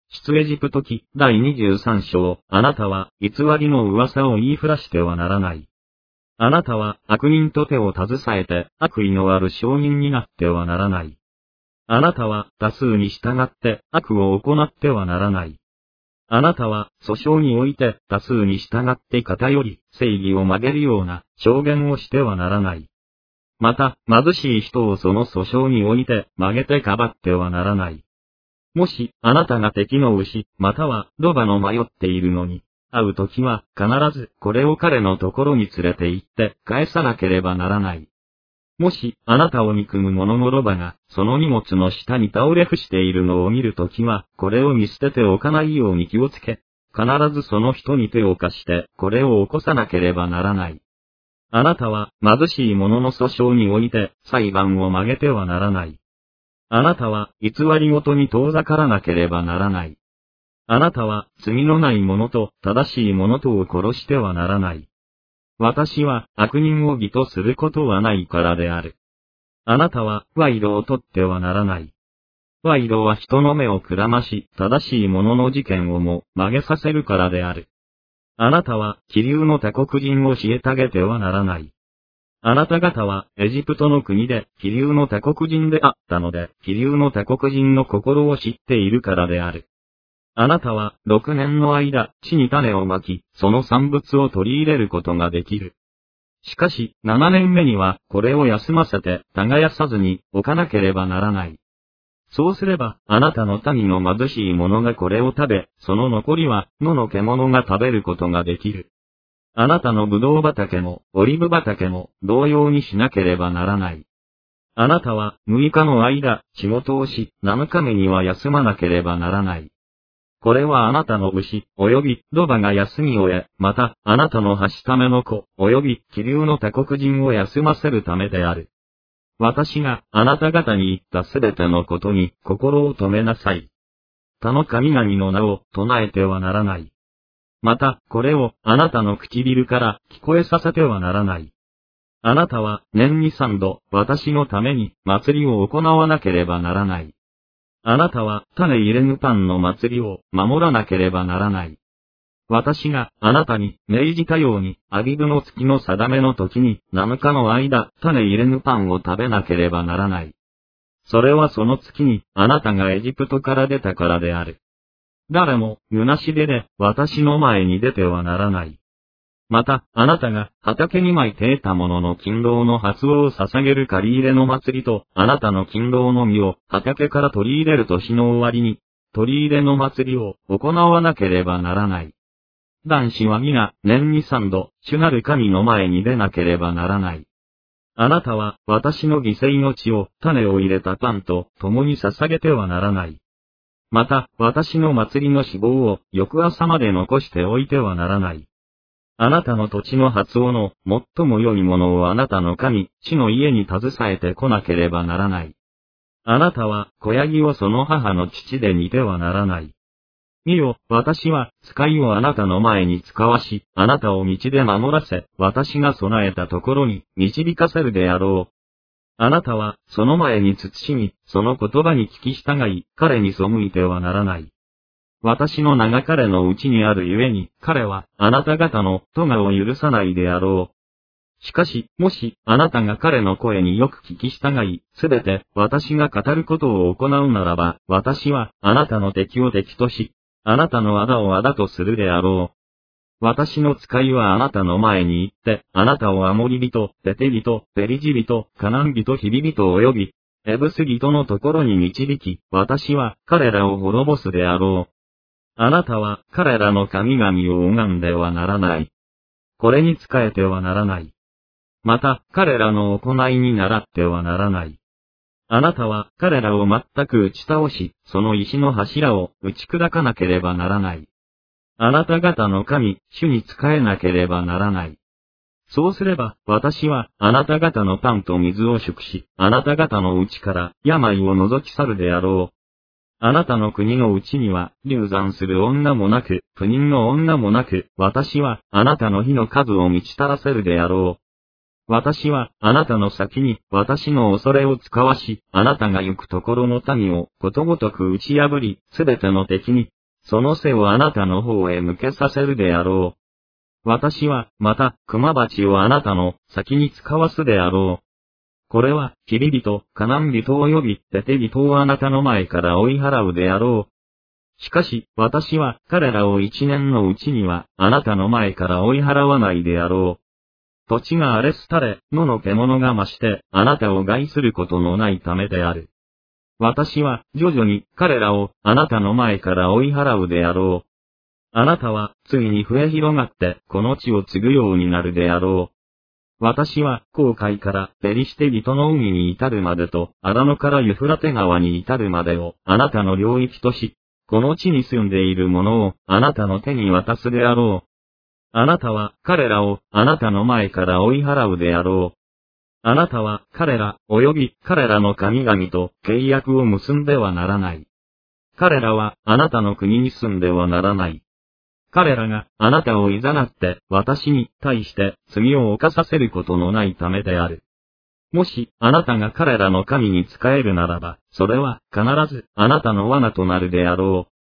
出エジプト記第23章、あなたは偽りの噂を言いふらしてはならない。あなたは悪人と手を携えて悪意のある証人になってはならない。あなたは多数に従って悪を行ってはならない。あなたは訴訟において多数に従って偏り正義を曲げるような証言をしてはならない。また貧しい人をその訴訟において曲げてかばってはならない。もし、あなたが敵の牛、または、ロバの迷っているのに、会うときは、必ず、これを彼のところに連れて行って、返さなければならない。もし、あなたを憎む者のロバが、その荷物の下に倒れ伏しているのを見るときは、これを見捨てておかないように気をつけ、必ずその人に手を貸して、これを起こさなければならない。あなたは、貧しい者の訴訟において、裁判を曲げてはならない。あなたは偽りごとに遠ざからなければならない。あなたは罪のない者と正しい者とを殺してはならない。私は悪人を義とすることはないからである。あなたは賄賂を取ってはならない。賄賂は人の目をくらまし、正しい者の事件をも曲げさせるからである。あなたは気流の他国人を虐げてはならない。あなた方はエジプトの国で気流の他国人であったので、気流の他国人の心を知っているからである。あなたは6年の間、地に種をまき、その産物を取り入れることができる。しかし、7年目には、これを休ませて、耕さずに、置かなければならない。そうすれば、あなたの民の貧しい者がこれを食べ、その残りは、野の獣が食べることができる。あなたのブドウ畑も、オリーブ畑も、同様にしなければならない。あなたは、6日の間、仕事をし、7日目には休まなければならない。これはあなたの牛、及び、ロバが休みを得、また、あなたのはしための子、及び、気流の他国人を休ませるためである。私が、あなた方に言ったすべてのことに、心を止めなさい。他の神々の名を、唱えてはならない。また、これを、あなたの唇から聞こえさせてはならない。あなたは、年に3度、私のために、祭りを行わなければならない。あなたは、種入れぬパンの祭りを、守らなければならない。私が、あなたに、命じたように、アビブの月の定めの時に、7日の間、種入れぬパンを食べなければならない。それはその月に、あなたがエジプトから出たからである。誰も、虚し手で、私の前に出てはならない。また、あなたが、畑にまいて得たものの勤労の発音を捧げる借り入れの祭りと、あなたの勤労の実を、畑から取り入れる年の終わりに、取り入れの祭りを、行わなければならない。男子は皆、年に3度、主なる神の前に出なければならない。あなたは、私の犠牲の血を、種を入れたパンと、共に捧げてはならない。また、私の祭りの死亡を、翌朝まで残しておいてはならない。あなたの土地の発音の、最も良いものをあなたの神、主の家に携えてこなければならない。あなたは、子ヤギをその母の乳で煮てはならない。見よ、私は、使いをあなたの前に使わし、あなたを道で守らせ、私が備えたところに、導かせるであろう。あなたは、その前に慎み、その言葉に聞き従い、彼に背いてはならない。私の名が彼のうちにあるゆえに、彼は、あなた方の、咎を許さないであろう。しかし、もし、あなたが彼の声によく聞き従い、すべて、私が語ることを行うならば、私は、あなたの敵を敵とし、あなたの仇を仇とするであろう。私の使いはあなたの前に行って、あなたをアモリ人、ペテ人、ペリジ人、カナン人、ヒビ人及び、エブス人のところに導き、私は彼らを滅ぼすであろう。あなたは彼らの神々を拝んではならない。これに仕えてはならない。また、彼らの行いに倣ってはならない。あなたは彼らを全く打ち倒し、その石の柱を打ち砕かなければならない。あなた方の神、主に仕えなければならない。そうすれば、私は、あなた方のパンと水を祝し、あなた方のうちから、病を除き去るであろう。あなたの国のうちには、流産する女もなく、不妊の女もなく、私は、あなたの日の数を満ち足らせるであろう。私は、あなたの先に、私の恐れを使わし、あなたが行くところの民を、ことごとく打ち破り、すべての敵に、 その背をあなたの方へ向けさせるであろう。私は、また、熊鉢をあなたの先に使わすであろう。これは、キリ人、カナン人及びテテ人をあなたの前から追い払うであろう。しかし、私は、彼らを一年のうちには、あなたの前から追い払わないであろう。土地が荒れ廃れ、野の獣が増して、あなたを害することのないためである。私は、徐々に、彼らを、あなたの前から追い払うであろう。あなたは、ついに増え広がって、この地を継ぐようになるであろう。私は、紅海からペリシテ人の海に至るまでと、アラノからユフラテ川に至るまでを、あなたの領域とし、この地に住んでいる者を、あなたの手に渡すであろう。あなたは、彼らを、あなたの前から追い払うであろう。あなたは、彼ら、及び彼らの神々と契約を結んではならない。彼らは、あなたの国に住んではならない。彼らがあなたを誘って私に対して罪を犯させることのないためである。もしあなたが彼らの神に仕えるならば、それは必ずあなたの罠となるであろう。